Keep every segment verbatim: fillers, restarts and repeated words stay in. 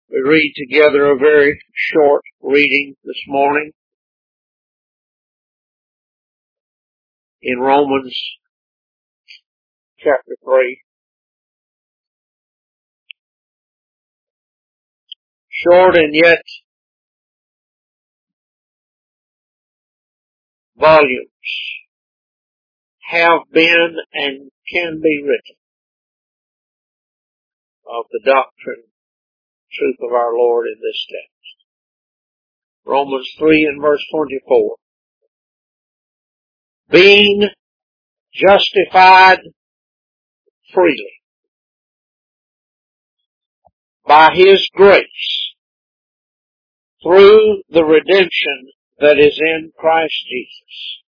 We read together a very short reading this morning in Romans chapter three. Short and yet volumes have been and can be written of the doctrine, truth of our Lord in this text. Romans three and verse twenty-four. Being justified freely by His grace through the redemption that is in Christ Jesus,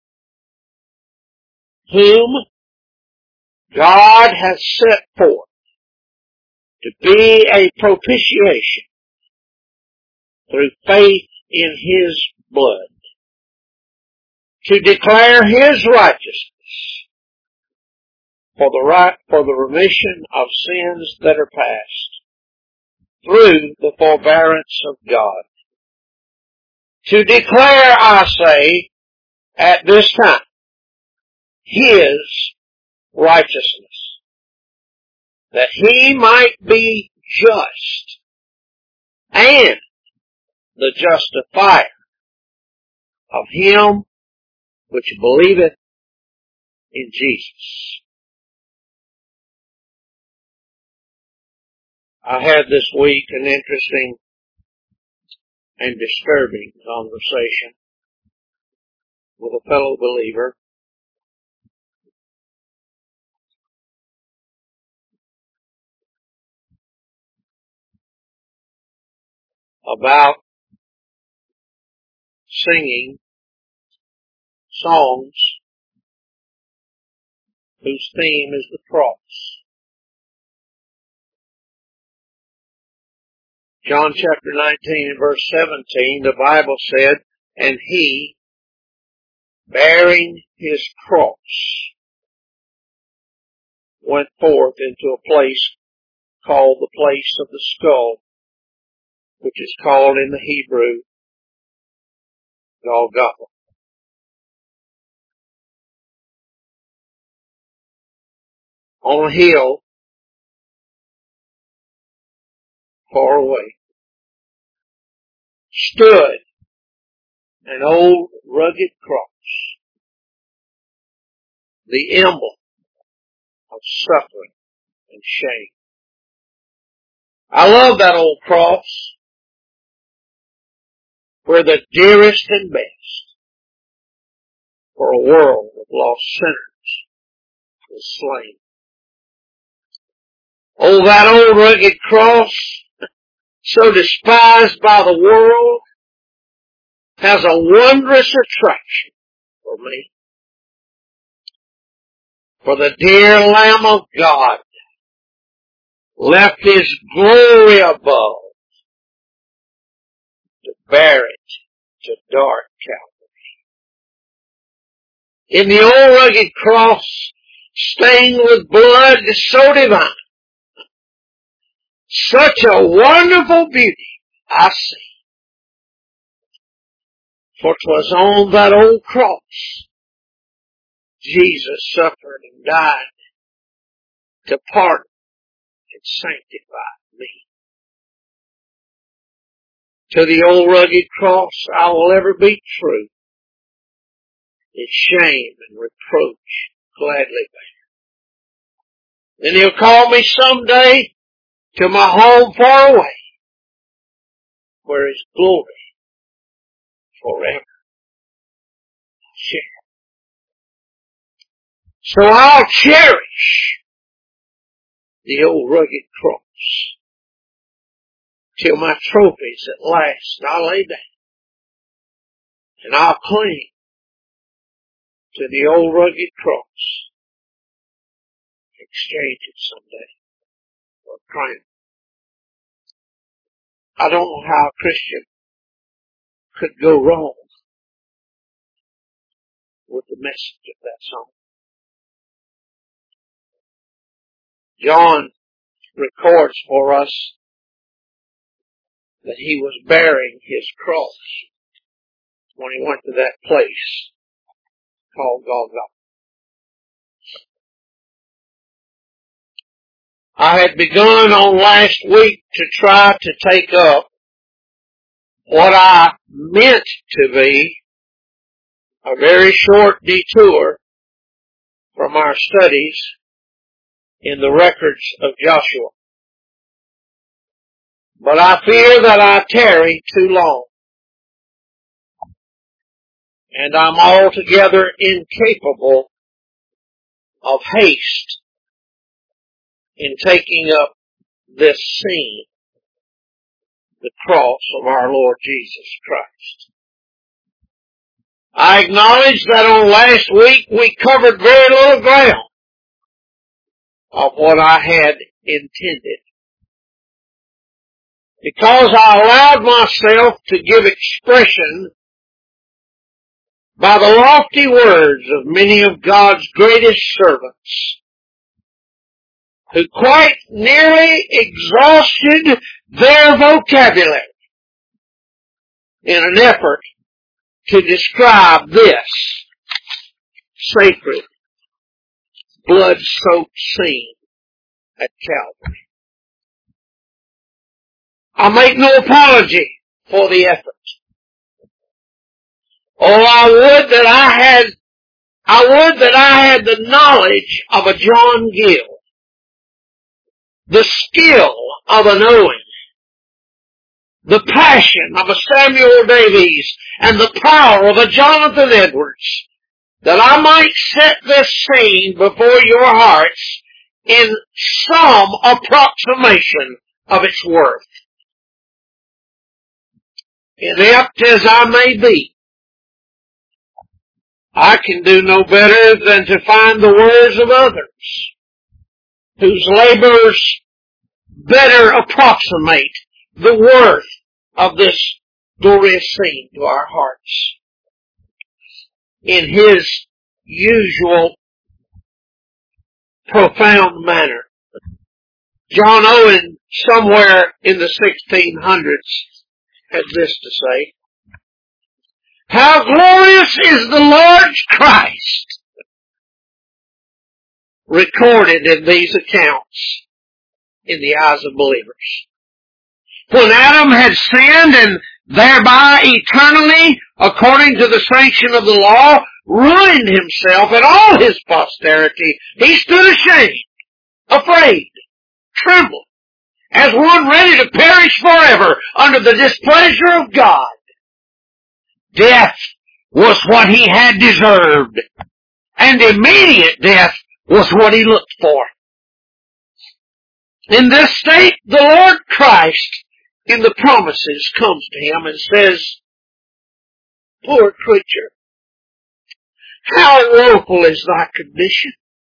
whom God has set forth to be a propitiation through faith in His blood, to declare His righteousness for the right, for the remission of sins that are past through the forbearance of God. To declare, I say, at this time, His righteousness, that He might be just and the justifier of him which believeth in Jesus. I had this week an interesting and disturbing conversation with a fellow believer about singing songs whose theme is the cross. John chapter nineteen and verse seventeen, the Bible said, and He, bearing His cross, went forth into a place called the place of the skull, which is called in the Hebrew Golgotha. On a hill far away stood an old rugged cross, the emblem of suffering and shame. I love that old cross, where the dearest and best for a world of lost sinners was slain. Oh, that old rugged cross, so despised by the world, has a wondrous attraction for me. For the dear Lamb of God left His glory above to bear it to dark Calvary. In the old rugged cross, stained with blood so divine, such a wonderful beauty I see. For 'twas on that old cross Jesus suffered and died to pardon and sanctify me. To the old rugged cross I will ever be true, its shame and reproach gladly bear. Then He'll call me someday to my home far away, where His glory forever share. So I'll cherish the old rugged cross till my trophies at last I lay down, and I'll cling to the old rugged cross, exchange it someday for a crown. I don't know how a Christian could go wrong with the message of that song. John records for us that he was bearing his cross when he went to that place called Golgotha. I had begun on last week to try to take up what I meant to be a very short detour from our studies in the records of Joshua. But I fear that I tarry too long. And I'm altogether incapable of haste in taking up this scene, the cross of our Lord Jesus Christ. I acknowledge that on last week we covered very little ground of what I had intended, because I allowed myself to give expression by the lofty words of many of God's greatest servants, who quite nearly exhausted their vocabulary in an effort to describe this sacred, blood-soaked scene at Calvary. I make no apology for the effort. Oh, I would that I had, I would that I had the knowledge of a John Gill, the skill of an Owen, the passion of a Samuel Davies, and the power of a Jonathan Edwards, that I might set this scene before your hearts in some approximation of its worth. Inept as I may be, I can do no better than to find the words of others, whose labors better approximate the worth of this glorious scene to our hearts. In his usual profound manner, John Owen, somewhere in the sixteen hundreds, had this to say: "How glorious is the Lord Christ," recorded in these accounts in the eyes of believers. When Adam had sinned and thereby eternally, according to the sanction of the law, ruined himself and all his posterity, he stood ashamed, afraid, trembled, as one ready to perish forever under the displeasure of God. Death was what he had deserved, and immediate death was what he looked for. In this state, the Lord Christ, in the promises, comes to him and says, "Poor creature, how woeful is thy condition?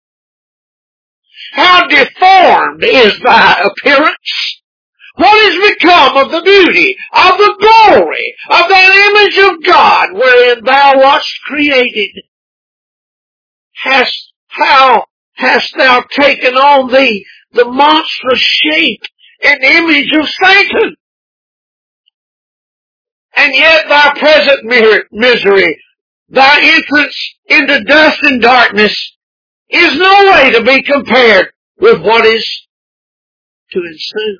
How deformed is thy appearance? What is become of the beauty, of the glory, of that image of God wherein thou wast created? Hast, how hast thou taken on thee the monstrous shape and image of Satan? And yet thy present misery, thy entrance into dust and darkness, is no way to be compared with what is to ensue.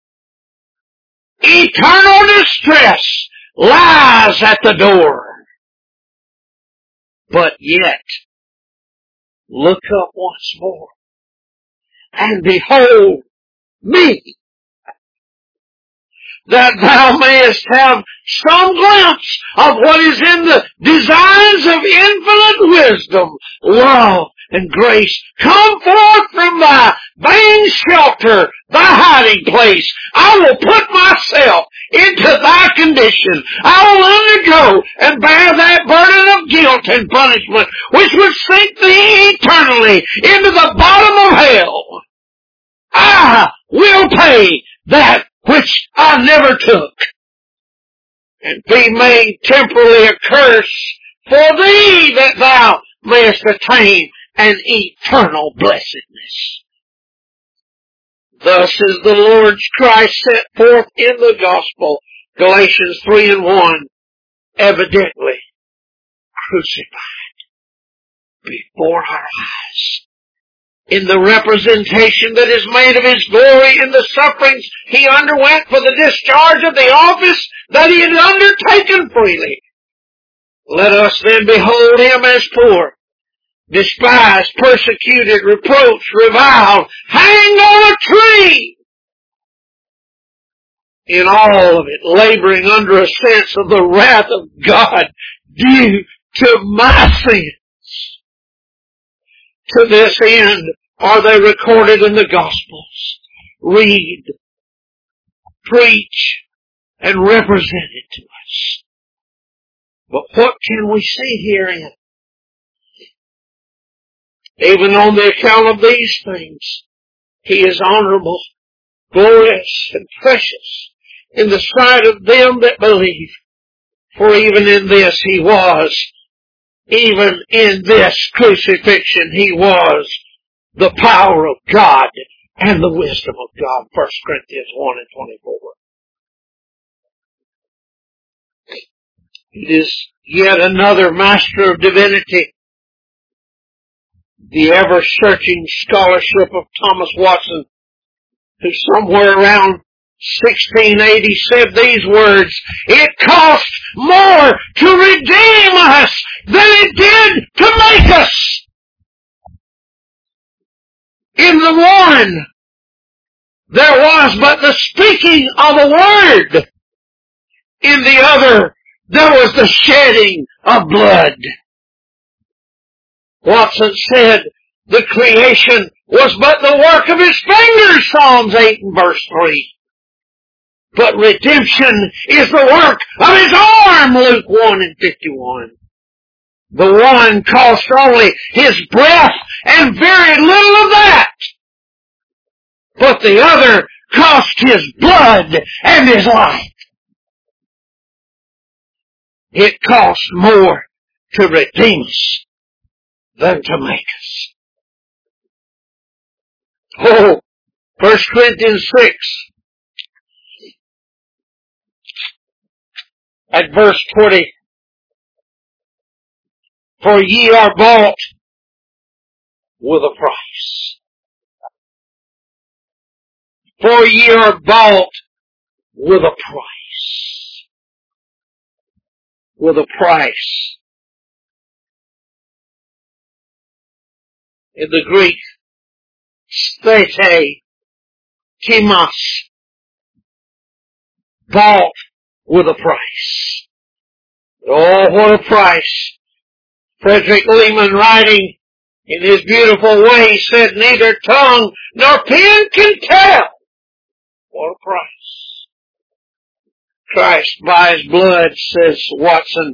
Eternal distress lies at the door. But yet, look up once more, and behold me, that thou mayest have some glimpse of what is in the designs of infinite wisdom, love, and grace. Come forth from thy vain shelter, thy hiding place. I will put myself into thy condition. I will undergo and bear that burden of guilt and punishment which would sink thee eternally into the bottom of hell. I will pay that which I never took, and be made temporarily a curse for thee, that thou mayest attain an eternal blessedness." Thus is the Lord's Christ set forth in the gospel, Galatians three and one, evidently crucified before our eyes. In the representation that is made of His glory in the sufferings He underwent for the discharge of the office that He had undertaken freely. Let us then behold Him as poor, despised, persecuted, reproached, reviled, hanged on a tree. In all of it, laboring under a sense of the wrath of God due to my sins. To this end are they recorded in the Gospels. Read, preach, and represented to us. But what can we see herein? Even on the account of these things, He is honorable, glorious, and precious in the sight of them that believe. For even in this He was, even in this crucifixion He was the power of God and the wisdom of God. First Corinthians one and twenty-four. It is yet another master of divinity, the ever-searching scholarship of Thomas Watson, who somewhere around sixteen eighty said these words, "It cost more to redeem us than it did to make us." In the one, there was but the speaking of a word. In the other, there was the shedding of blood. Watson said the creation was but the work of His fingers, Psalms eight and verse three. But redemption is the work of His arm, Luke one and fifty-one. The one cost only His breath and very little of that. But the other cost His blood and His life. It costs more to redeem us than to make us. Oh, First Corinthians six at verse twenty. For ye are bought with a price. For ye are bought with a price. With a price. In the Greek, stete, timos, bought with a price. Oh, what a price. Frederick Lehman, writing in his beautiful way, said, neither tongue nor pen can tell. What a price. Christ by His blood, says Watson.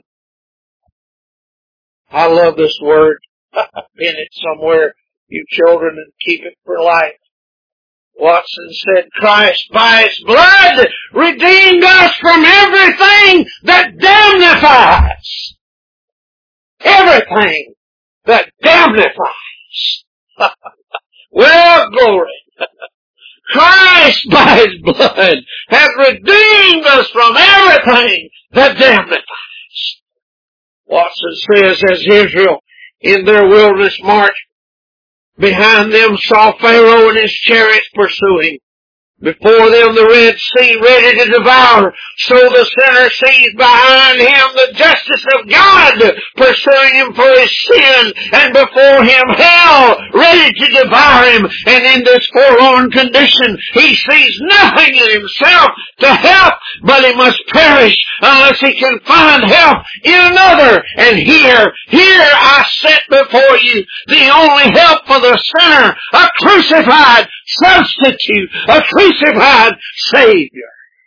I love this word. Pin it somewhere, you children, and keep it for life. Watson said, Christ by His blood redeemed us from everything that damnifies. Everything that damnifies. Well, glory. Christ by His blood has redeemed us from everything that damnifies. Watson says, as Israel in their wilderness march, behind them saw Pharaoh and his chariots pursuing. Before them the Red Sea ready to devour. So the sinner sees behind him the justice of God pursuing him for his sin, and before him hell ready to devour him. And in this forlorn condition he sees nothing in himself to help, but he must perish unless he can find help in another. And here, here I set before you the only help for the sinner, a crucified substitute, a crucified Savior.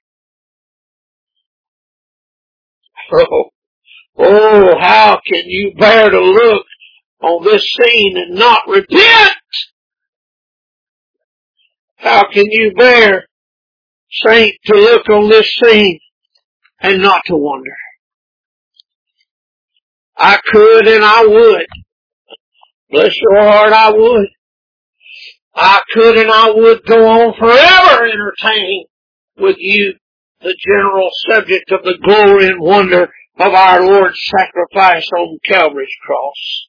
Oh, oh, how can you bear to look on this scene and not repent? How can you bear, saint, to look on this scene and not to wonder? I could and I would. Bless your heart, I would. I could and I would go on forever entertaining with you the general subject of the glory and wonder of our Lord's sacrifice on Calvary's cross.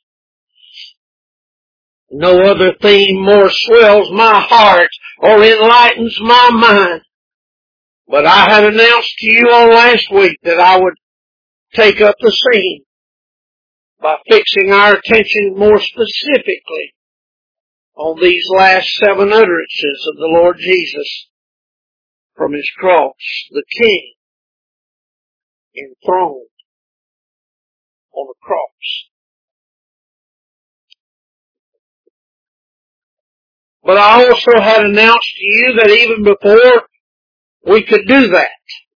No other theme more swells my heart or enlightens my mind. But I had announced to you on last week that I would take up the scene by fixing our attention more specifically on these last seven utterances of the Lord Jesus from His cross, the King enthroned on the cross. But I also had announced to you that even before we could do that,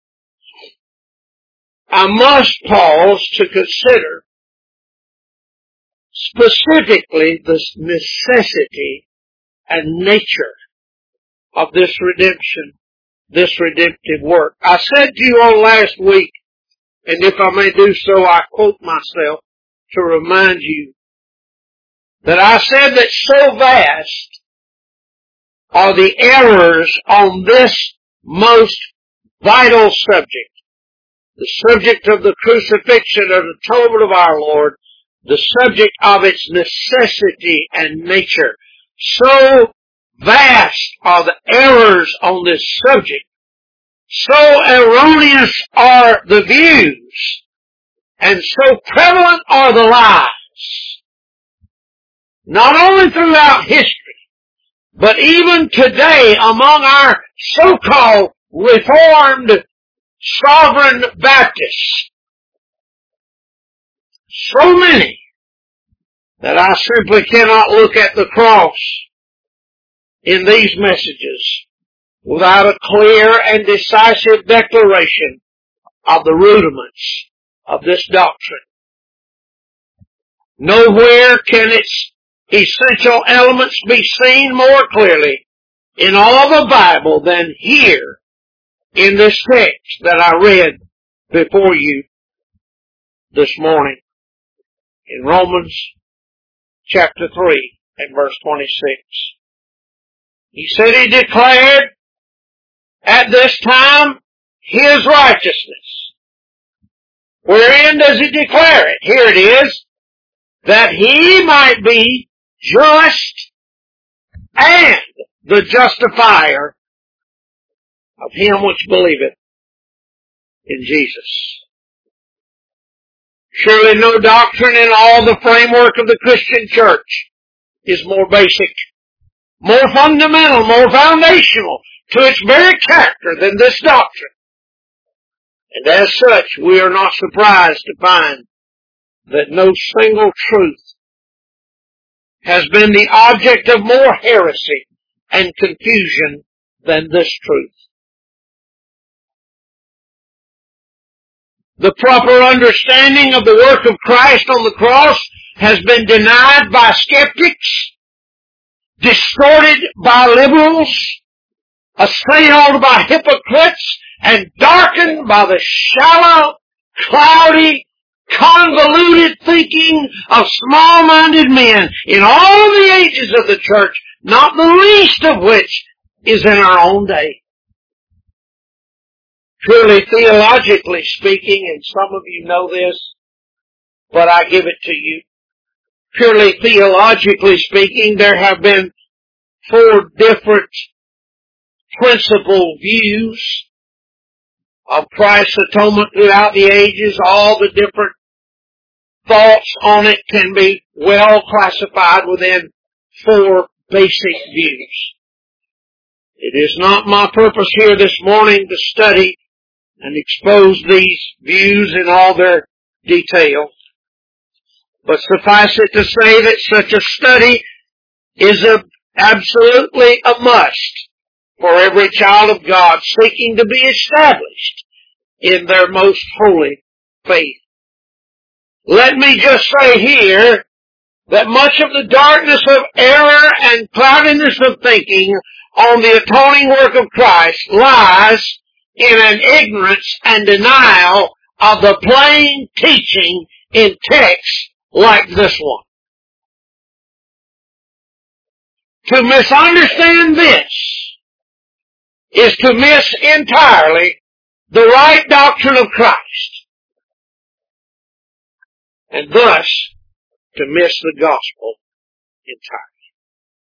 I must pause to consider specifically the necessity and nature of this redemption, this redemptive work. I said to you on last week, and if I may do so, I quote myself to remind you, that I said that so vast are the errors on this most vital subject, the subject of the crucifixion and atonement of our Lord, the subject of its necessity and nature. So vast are the errors on this subject, so erroneous are the views, and so prevalent are the lies, not only throughout history, but even today among our so-called Reformed Sovereign Baptists. So many that I simply cannot look at the cross in these messages without a clear and decisive declaration of the rudiments of this doctrine. Nowhere can its essential elements be seen more clearly in all the Bible than here in this text that I read before you this morning in Romans chapter three and verse twenty-six. He said He declared at this time His righteousness. Wherein does He declare it? Here it is. That He might be just and the justifier of him which believeth in Jesus. Surely no doctrine in all the framework of the Christian church is more basic, more fundamental, more foundational to its very character than this doctrine. And as such, we are not surprised to find that no single truth has been the object of more heresy and confusion than this truth. The proper understanding of the work of Christ on the cross has been denied by skeptics, distorted by liberals, assailed by hypocrites, and darkened by the shallow, cloudy, convoluted thinking of small-minded men in all the ages of the church, not the least of which is in our own day. Purely theologically speaking, and some of you know this, but I give it to you. Purely theologically speaking, there have been four different principal views of Christ's atonement throughout the ages. All the different thoughts on it can be well classified within four basic views. It is not my purpose here this morning to study and expose these views in all their detail, but suffice it to say that such a study is a, absolutely a must for every child of God seeking to be established in their most holy faith. Let me just say here that much of the darkness of error and cloudiness of thinking on the atoning work of Christ lies in an ignorance and denial of the plain teaching in texts like this one. To misunderstand this is to miss entirely the right doctrine of Christ, and thus to miss the gospel entirely.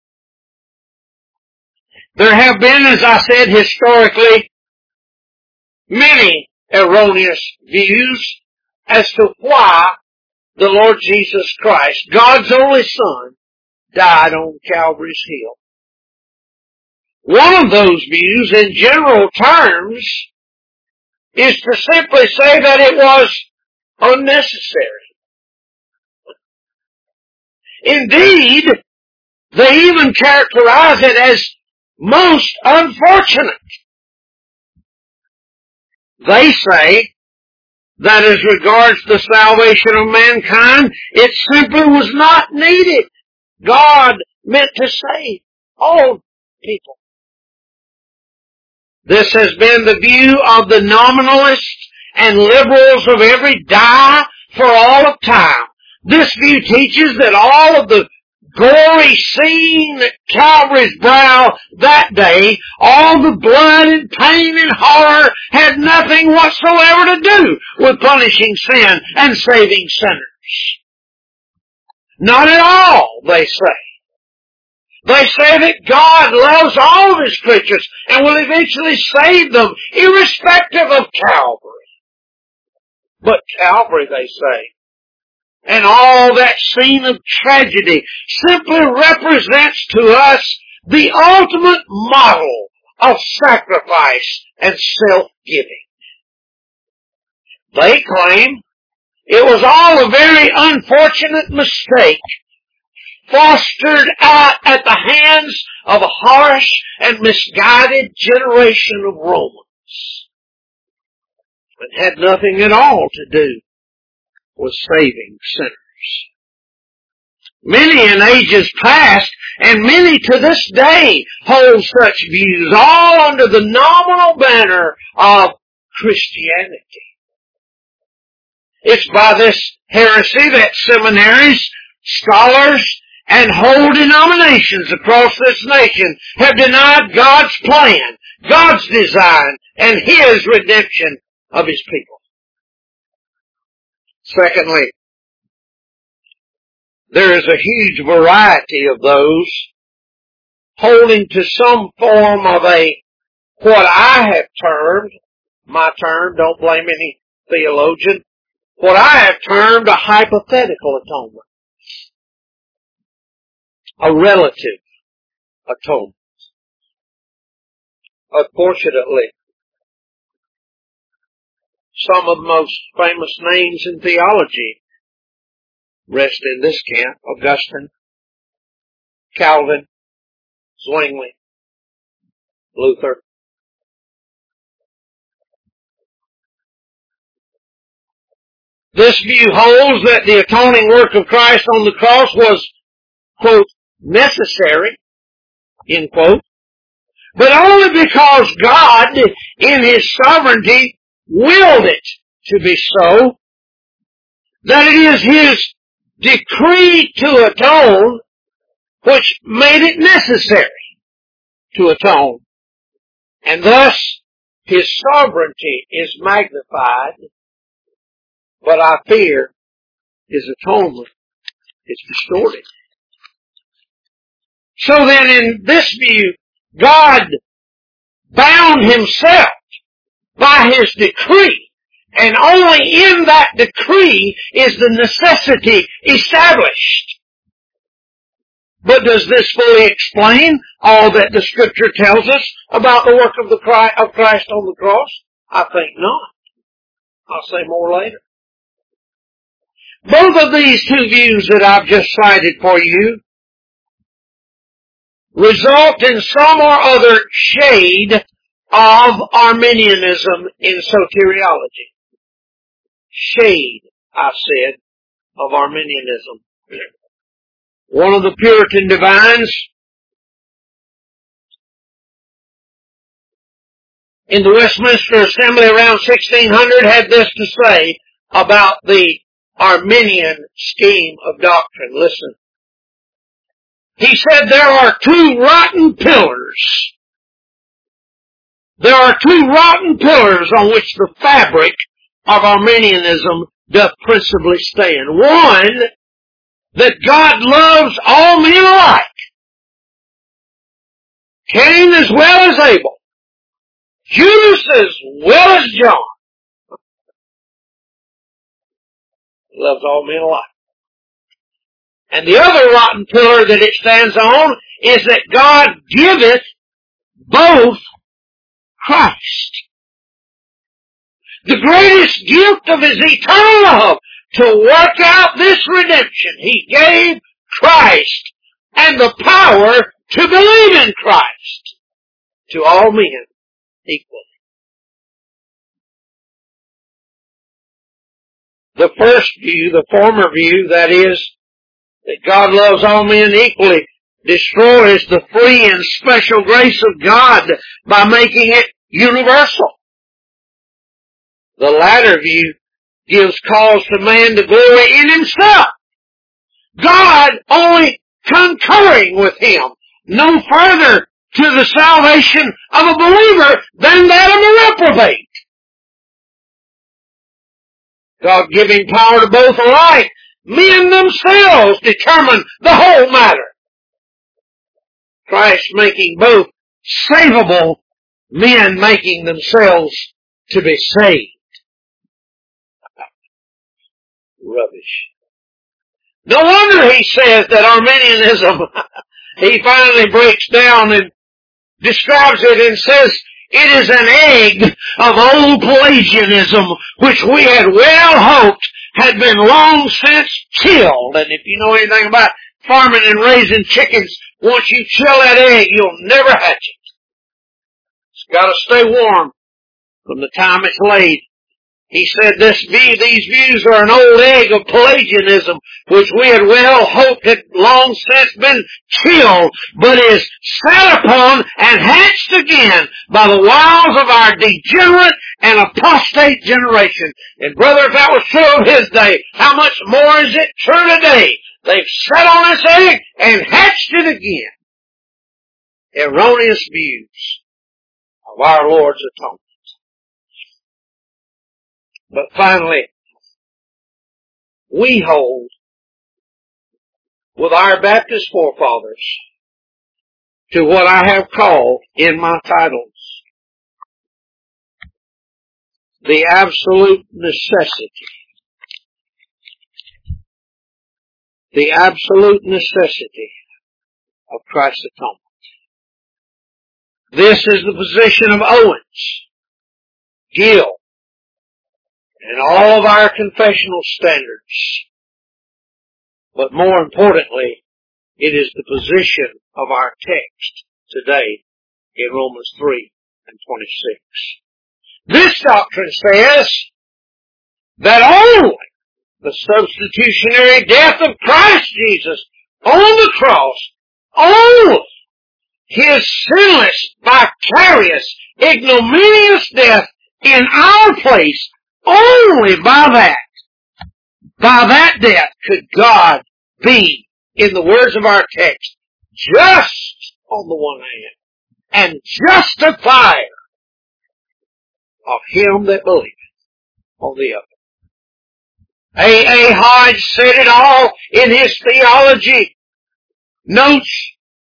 There have been, as I said, historically, many erroneous views as to why the Lord Jesus Christ, God's only Son, died on Calvary's Hill. One of those views, in general terms, is to simply say that it was unnecessary. Indeed, they even characterize it as most unfortunate. They say that as regards the salvation of mankind, it simply was not needed. God meant to save all people. This has been the view of the nominalists and liberals of every dye for all of time. This view teaches that all of the gory scene at Calvary's brow that day, all the blood and pain and horror had nothing whatsoever to do with punishing sin and saving sinners. Not at all, they say. They say that God loves all of His creatures and will eventually save them irrespective of Calvary. But Calvary, they say, and all that scene of tragedy simply represents to us the ultimate model of sacrifice and self-giving. They claim it was all a very unfortunate mistake fostered out at the hands of a harsh and misguided generation of Romans, and had nothing at all to do with saving sinners. Many in ages past, and many to this day, hold such views, all under the nominal banner of Christianity. It's by this heresy that seminaries, scholars, and whole denominations across this nation have denied God's plan, God's design, and His redemption of His people. Secondly, there is a huge variety of those holding to some form of a, what I have termed, my term, don't blame any theologian, what I have termed a hypothetical atonement. A relative atonement. Unfortunately, some of the most famous names in theology rest in this camp: Augustine, Calvin, Zwingli, Luther. This view holds that the atoning work of Christ on the cross was, quote, necessary, end quote, but only because God, in His sovereignty, willed it to be so, that it is His decree to atone which made it necessary to atone. And thus, His sovereignty is magnified, but I fear His atonement is distorted. So then, in this view, God bound Himself by His decree, and only in that decree is the necessity established. But does this fully explain all that the Scripture tells us about the work of the Christ, of Christ on the cross? I think not. I'll say more later. Both of these two views that I've just cited for you result in some or other shade of Arminianism in soteriology. Shade, I said, of Arminianism. One of the Puritan divines in the Westminster Assembly around sixteen hundred had this to say about the Arminian scheme of doctrine. Listen. He said there are two rotten pillars. There are two rotten pillars on which the fabric of Arminianism doth principally stand. One, that God loves all men alike. Cain as well as Abel. Judas as well as John. He loves all men alike. And the other rotten pillar that it stands on is that God giveth both Christ. The greatest gift of His eternal love to work out this redemption, He gave Christ and the power to believe in Christ to all men equally. The first view, the former view, that is, that God loves all men equally, destroys the free and special grace of God by making it universal. The latter view gives cause to man to glory in himself, God only concurring with him, no further to the salvation of a believer than that of a reprobate. God giving power to both alike, men themselves determine the whole matter. Christ making both savable, men making themselves to be saved. Rubbish. No wonder he says that Arminianism, he finally breaks down and describes it and says, it is an egg of old Pelagianism, which we had well hoped had been long since chilled. And if you know anything about farming and raising chickens, once you chill that egg, you'll never hatch it. It's got to stay warm from the time it's laid. He said this view, these views are an old egg of Pelagianism, which we had well hoped had long since been chilled, but is set upon and hatched again by the wiles of our degenerate and apostate generation. And brother, if that was true of his day, how much more is it true today? They've set on this egg and hatched it again. Erroneous views of our Lord's atonement. But finally, we hold with our Baptist forefathers to what I have called in my titles the absolute necessity. The absolute necessity of Christ's atonement. This is the position of Owens, Gill, and all of our confessional standards. But more importantly, it is the position of our text today in Romans three and twenty-six. This doctrine says that only the substitutionary death of Christ Jesus on the cross, only His sinless, vicarious, ignominious death in our place, only by that, by that death could God be, in the words of our text, just on the one hand, and justifier of him that believeth on the other. A. A. Hodge said it all in his theology notes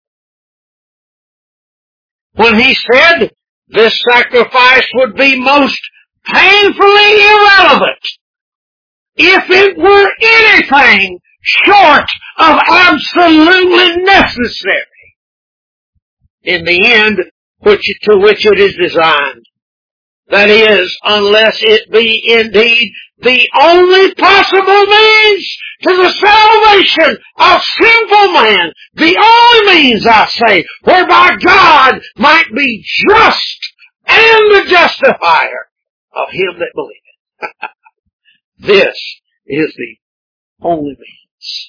when he said this sacrifice would be most painfully irrelevant if it were anything short of absolutely necessary in the end which, to which it is designed. That is, unless it be indeed the only possible means to the salvation of sinful man, the only means, I say, whereby God might be just and the justifier of him that believeth. This is the only means.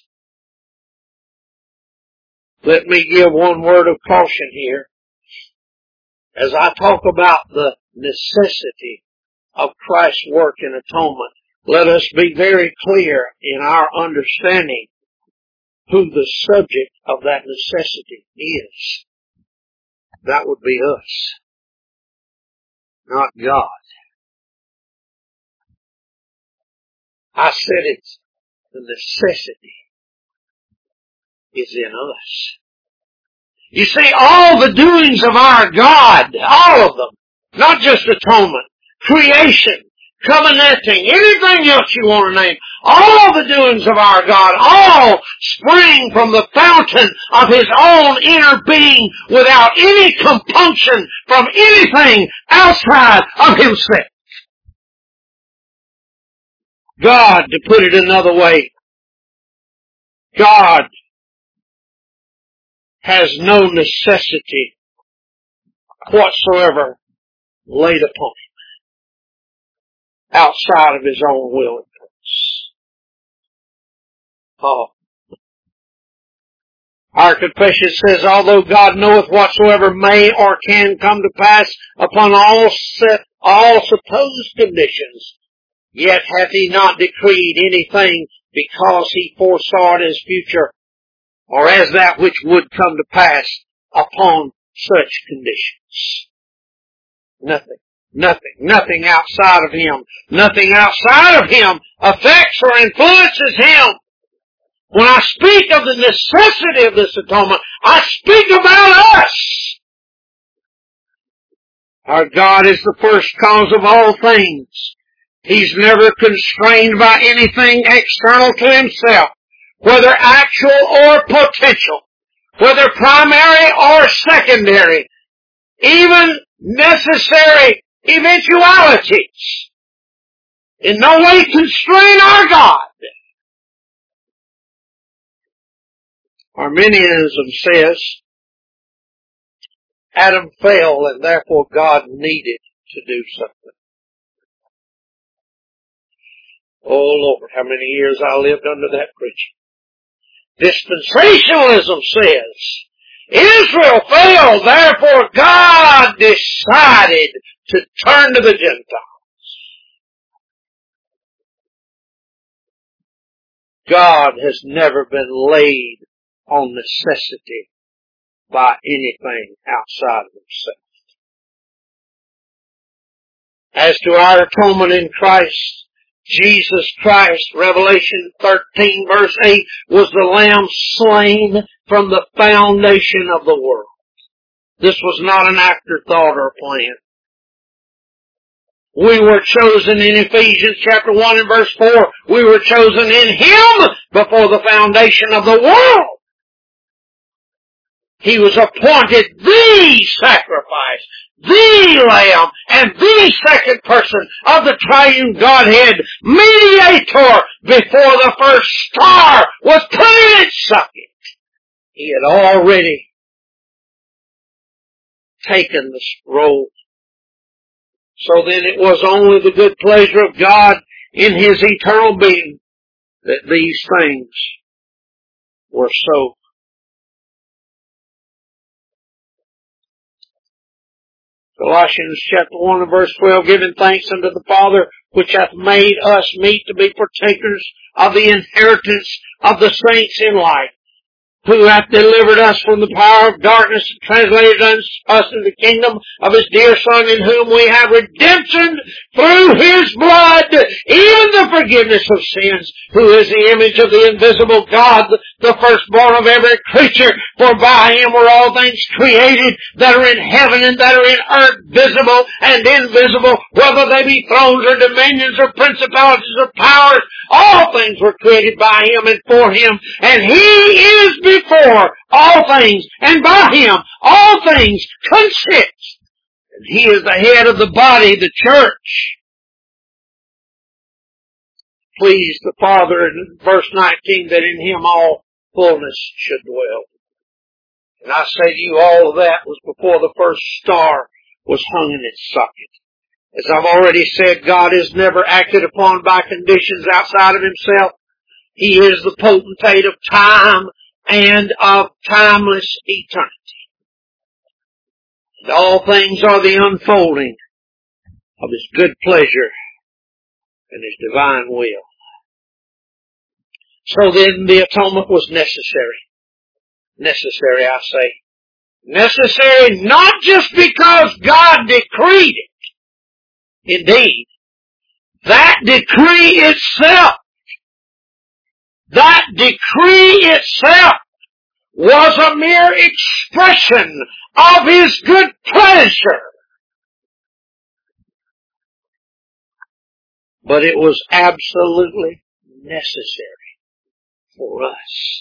Let me give one word of caution here. As I talk about the necessity of Christ's work in atonement, let us be very clear in our understanding who the subject of that necessity is. That would be us, not God. I said it's the necessity is in us. You see, all the doings of our God, all of them, not just atonement, creation, covenanting, anything else you want to name, all the doings of our God, all spring from the fountain of His own inner being without any compunction from anything outside of Himself. God, to put it another way, God has no necessity whatsoever laid upon Him outside of His own will and purpose. Oh. Our confession says, although God knoweth whatsoever may or can come to pass upon all set, all supposed conditions, yet hath He not decreed anything because He foresaw it as future, or as that which would come to pass upon such conditions. Nothing, nothing, nothing outside of Him, nothing outside of Him affects or influences Him. When I speak of the necessity of this atonement, I speak about us. Our God is the first cause of all things. He's never constrained by anything external to Himself, whether actual or potential, whether primary or secondary, even necessary eventualities. In no way constrain our God. Arminianism says Adam fell and therefore God needed to do something. Oh Lord, how many years I lived under that preaching. Dispensationalism says Israel failed, therefore God decided to turn to the Gentiles. God has never been laid on necessity by anything outside of Himself. As to our atonement in Christ, Jesus Christ, Revelation thirteen verse eight, was the Lamb slain from the foundation of the world. This was not an afterthought or plan. We were chosen in Ephesians chapter one and verse four. We were chosen in Him before the foundation of the world. He was appointed the sacrifice, the Lamb, and the second person of the triune Godhead, mediator before the first star was put in its socket. He had already taken the scroll. So then it was only the good pleasure of God in His eternal being that these things were so. Colossians chapter one and verse twelve, giving thanks unto the Father, which hath made us meet to be partakers of the inheritance of the saints in light, who hath delivered us from the power of darkness and translated us into the kingdom of His dear Son, in whom we have redemption through His blood, even the forgiveness of sins, who is the image of the invisible God, the firstborn of every creature. For by Him were all things created that are in heaven and that are in earth, visible and invisible, whether they be thrones or dominions or principalities or powers. All things were created by Him and for Him, and He is before all things, and by Him all things consist. And He is the head of the body, the church. Please the Father, in verse nineteen, that in Him all fullness should dwell. And I say to you, all of that was before the first star was hung in its socket. As I've already said, God is never acted upon by conditions outside of Himself. He is the potentate of time and of timeless eternity. And all things are the unfolding of His good pleasure and His divine will. So then the atonement was necessary. Necessary, I say. Necessary not just because God decreed it. Indeed, that decree itself, that decree itself was a mere expression of His good pleasure. But it was absolutely necessary for us.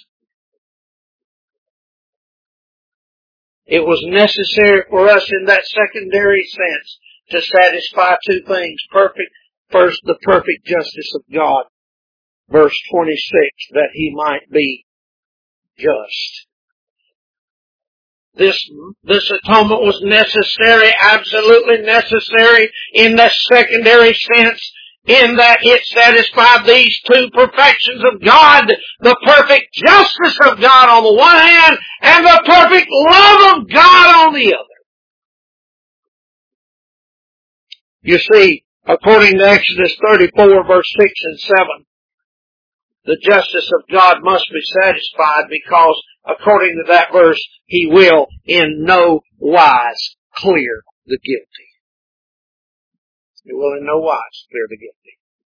It was necessary for us in that secondary sense to satisfy two things. Perfect, first, the perfect justice of God. Verse twenty-six, that He might be just. This, this atonement was necessary, absolutely necessary in the secondary sense, in that it satisfied these two perfections of God, the perfect justice of God on the one hand, and the perfect love of God on the other. You see, according to Exodus thirty-four, verse six and seven, the justice of God must be satisfied because, according to that verse, He will in no wise clear the guilty. He will in no wise clear the guilty.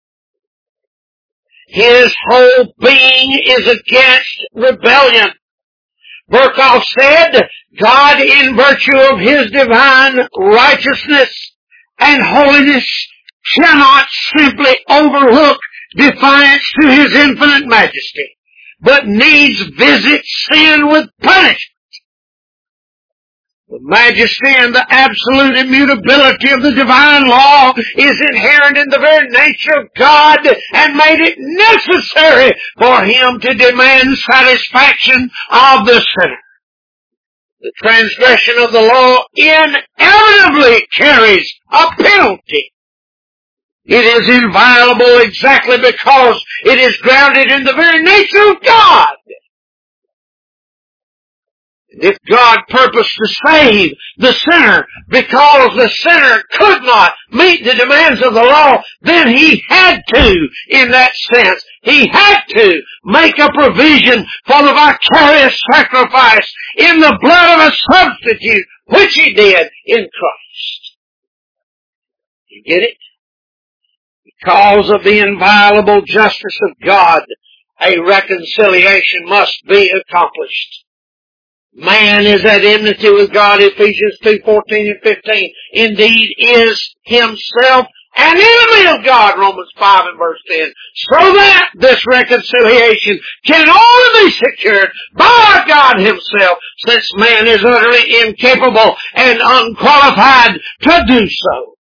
His whole being is against rebellion. Berkhoff said, God, in virtue of His divine righteousness and holiness, cannot simply overlook defiance to His infinite majesty, but needs visit sin with punishment. The majesty and the absolute immutability of the divine law is inherent in the very nature of God and made it necessary for Him to demand satisfaction of the sinner. The transgression of the law inevitably carries a penalty. It is inviolable exactly because it is grounded in the very nature of God. If God purposed to save the sinner because the sinner could not meet the demands of the law, then He had to, in that sense, He had to make a provision for the vicarious sacrifice in the blood of a substitute, which He did in Christ. You get it? Because of the inviolable justice of God, a reconciliation must be accomplished. Man is at enmity with God, Ephesians two, fourteen and fifteen. Indeed is himself an enemy of God, Romans five and verse ten. So that this reconciliation can only be secured by God Himself, since man is utterly incapable and unqualified to do so.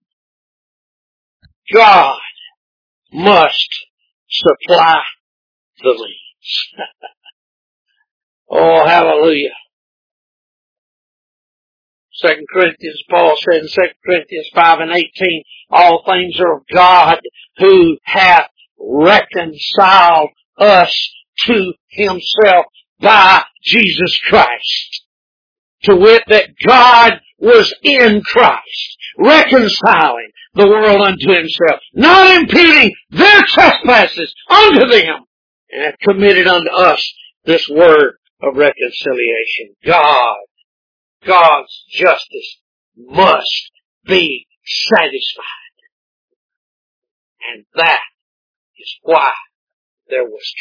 God must supply the needs. Oh, hallelujah. Second Corinthians, Paul said in Second Corinthians five and eighteen, all things are of God, who hath reconciled us to Himself by Jesus Christ. To wit, that God was in Christ, reconciling the world unto Himself, not imputing their trespasses unto them, and hath committed unto us this word of reconciliation. God, God's justice must be satisfied. And that is why there was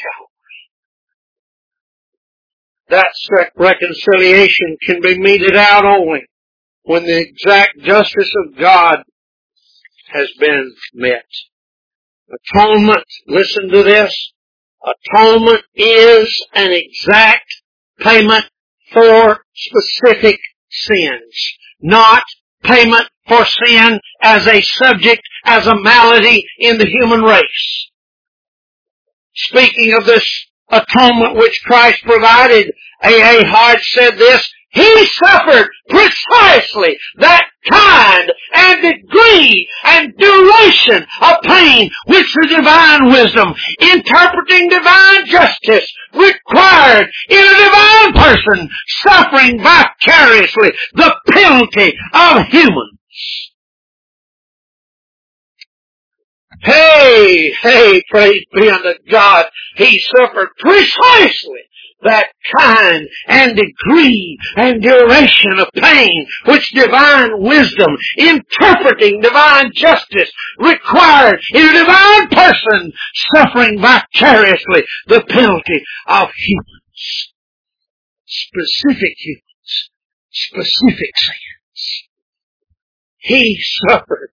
Calvary. That reconciliation can be meted out only when the exact justice of God has been met. Atonement, listen to this, atonement is an exact payment for specific sins, not payment for sin as a subject, as a malady in the human race. Speaking of this atonement which Christ provided, A A Hart said this, He suffered precisely that kind and degree and duration of pain which the divine wisdom, interpreting divine justice, required in a divine person suffering vicariously the penalty of humans. Hey, Hey, hey, praise be unto God. He suffered precisely that kind and degree and duration of pain which divine wisdom, interpreting divine justice, required in a divine person suffering vicariously the penalty of humans. Specific humans. Specific sins. He suffered.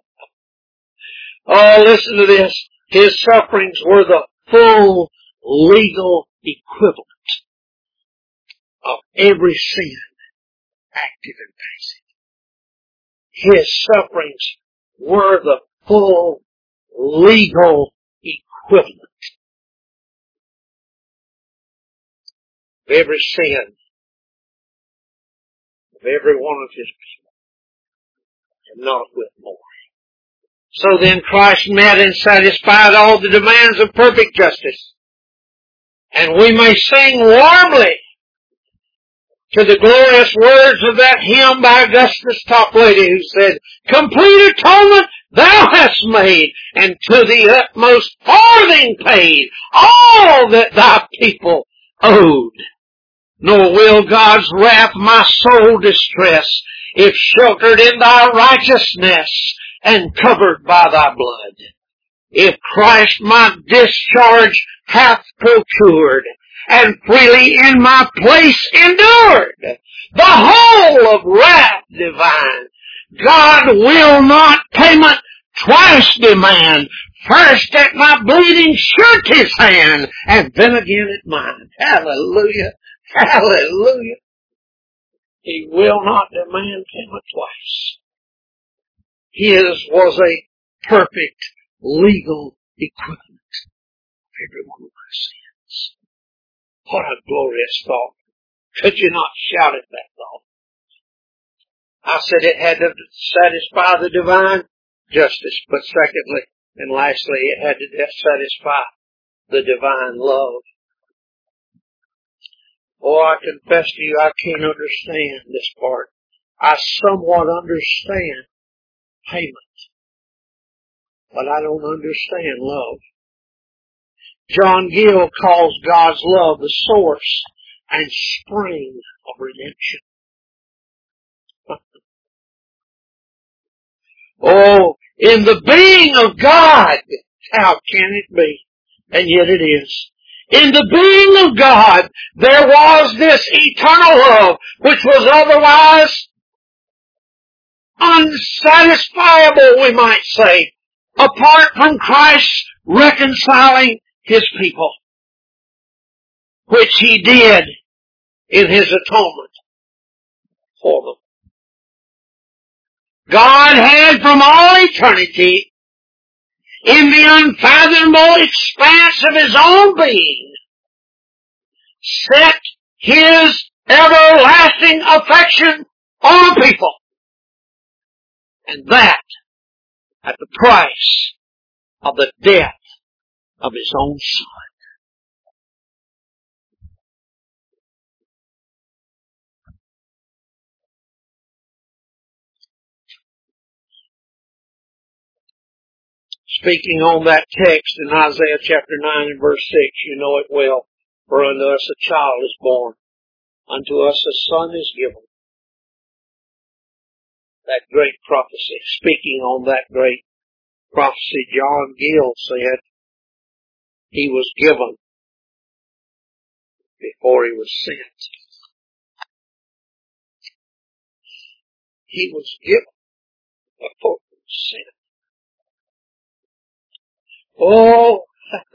Oh, listen to this. His sufferings were the full legal equivalent of every sin, active and passive. His sufferings were the full legal equivalent of every sin of every one of His people, and not with more. So then Christ met and satisfied all the demands of perfect justice. And we may sing warmly to the glorious words of that hymn by Augustus Toplady, who said, complete atonement thou hast made, and to the utmost farthing paid all that thy people owed. Nor will God's wrath my soul distress, if sheltered in thy righteousness and covered by thy blood. If Christ my discharge hath procured, and freely in my place endured the whole of wrath divine, God will not payment twice demand, first at my bleeding surety's hand, and then again at mine. Hallelujah! Hallelujah! He will not demand payment twice. His was a perfect legal equivalent of every one of our sins. What a glorious thought. Could you not shout at that thought? I said it had to satisfy the divine justice, but secondly and lastly, it had to satisfy the divine love. Oh, I confess to you, I can't understand this part. I somewhat understand payment, but I don't understand love. John Gill calls God's love the source and spring of redemption. Oh, in the being of God, how can it be? And yet it is. In the being of God, there was this eternal love, which was otherwise unsatisfiable, we might say, apart from Christ reconciling His people, which He did in His atonement for them. God had from all eternity, in the unfathomable expanse of His own being, set His everlasting affection on people. And that at the price of the death of His own Son. Speaking on that text in Isaiah chapter nine and verse six, you know it well. For unto us a child is born, unto us a son is given. That great prophecy. Speaking on that great prophecy, John Gill said He was given before He was sent. He was given before He was sent. Oh,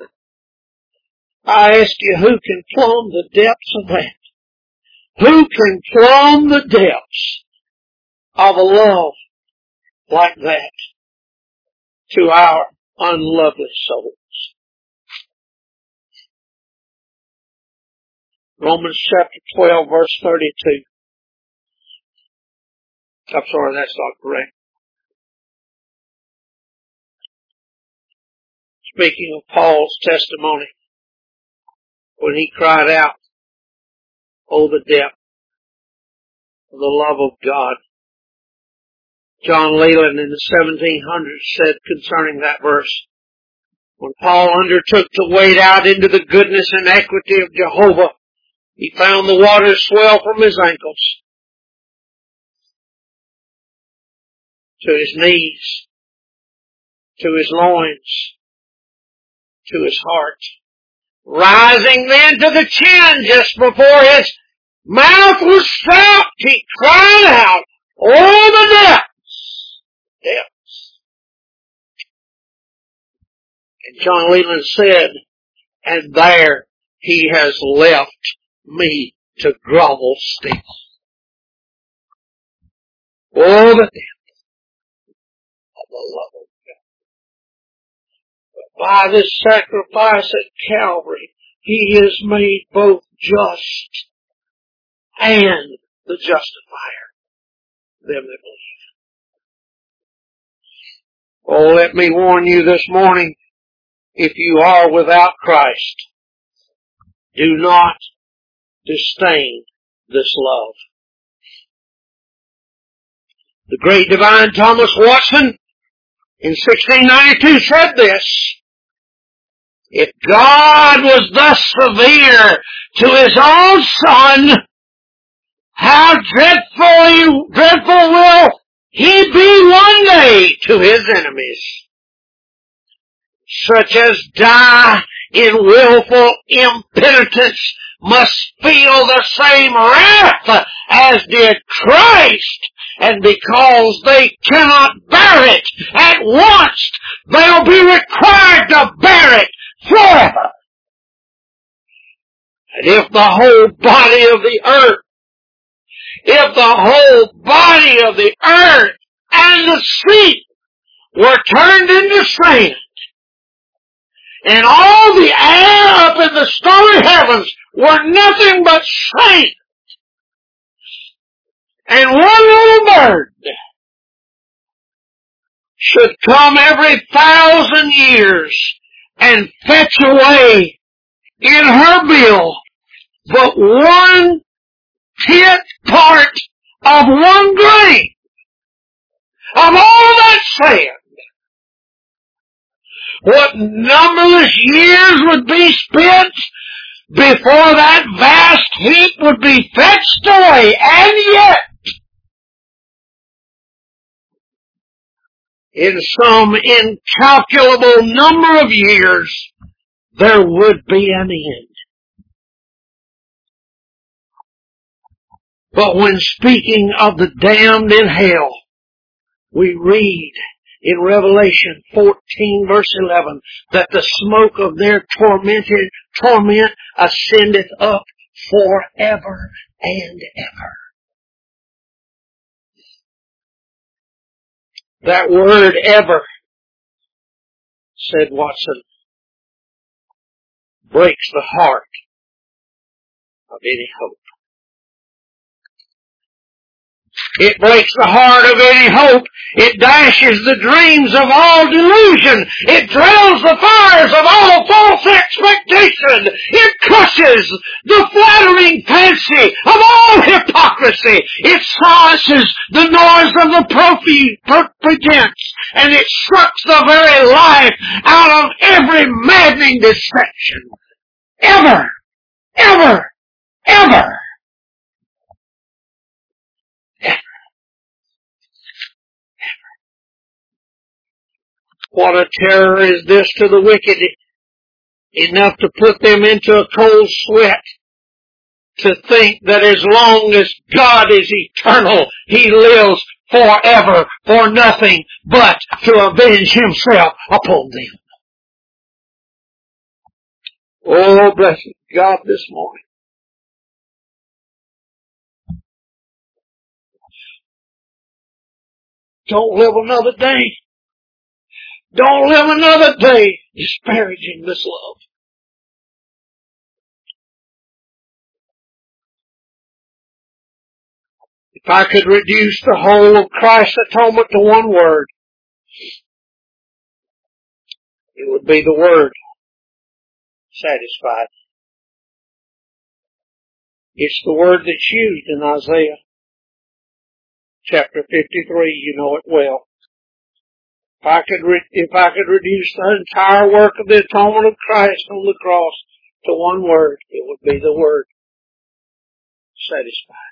I ask you, who can plumb the depths of that? Who can plumb the depths of a love like that to our unlovely souls? Romans chapter twelve, verse thirty-two. I'm sorry, that's not correct. Speaking of Paul's testimony, when he cried out, oh, the depth of the love of God. John Leland in the seventeen hundreds said concerning that verse, When Paul undertook to wade out into the goodness and equity of Jehovah, he found the waters swell from his ankles to his knees, to his loins, to his heart. Rising then to the chin just before his mouth was stopped, he cried out, "Oh, the depths! Depths!" And John Leland said, "And there he has left me to grovel still." Oh, the depth of the love of God. But by this sacrifice at Calvary, he is made both just and the justifier of them that believe. Oh, let me warn you this morning, if you are without Christ, do not disdain this love. The great divine Thomas Watson in sixteen ninety-two said this: "If God was thus severe to His own Son, how dreadful, dreadful will He be one day to His enemies. Such as die in willful impenitence must feel the same wrath as did Christ, and because they cannot bear it at once, they'll be required to bear it forever. And if the whole body of the earth, if the whole body of the earth and the sea were turned into sand, and all the air up in the starry heavens were nothing but sand, and one little bird should come every thousand years and fetch away in her bill but one tenth part of one grain of all that sand, what numberless years would be spent before that vast heap would be fetched away, and yet in some incalculable number of years there would be an end. But when speaking of the damned in hell, we read in Revelation fourteen verse eleven that the smoke of their tormented torment ascendeth up forever and ever. That word ever, said Watson, breaks the heart of any hope. It breaks the heart of any hope. It dashes the dreams of all delusion. It drowns the fires of all false expectation. It crushes the flattering fancy of all hypocrisy. It silences the noise of the pretense. And it sucks the very life out of every maddening deception. Ever, ever, ever. What a terror is this to the wicked, enough to put them into a cold sweat, to think that as long as God is eternal, He lives forever for nothing but to avenge Himself upon them. Oh, blessed God this morning. Don't live another day. Don't live another day disparaging this love. If I could reduce the whole of Christ's atonement to one word, it would be the word satisfied. It's the word that's used in Isaiah chapter fifty-three. You know it well. If I could, re- if I could reduce the entire work of the atonement of Christ on the cross to one word, it would be the word satisfied.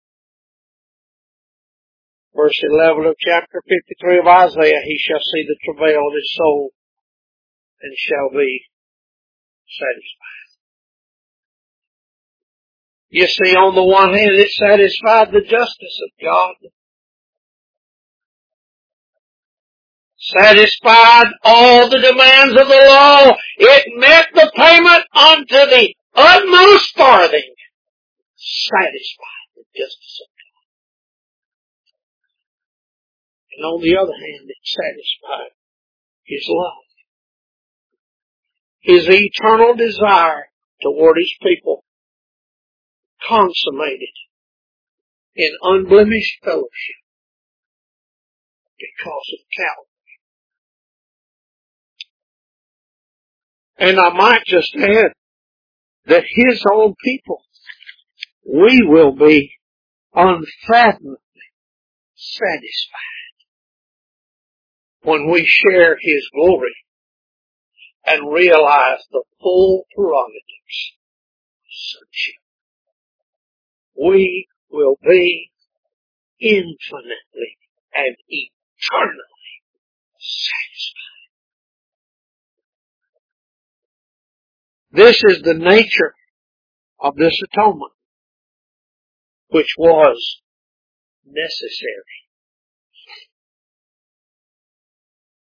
Verse eleven of chapter fifty-three of Isaiah, he shall see the travail of his soul and shall be satisfied. You see, on the one hand, it satisfied the justice of God. Satisfied all the demands of the law. It met the payment unto the utmost farthing. Satisfied the justice of God. And on the other hand, it satisfied His love. His eternal desire toward His people, consummated in unblemished fellowship because of Calvary. And I might just add that His own people, we will be unfathomably satisfied when we share His glory and realize the full prerogatives of sonship. We will be infinitely and eternally satisfied. This is the nature of this atonement, which was necessary.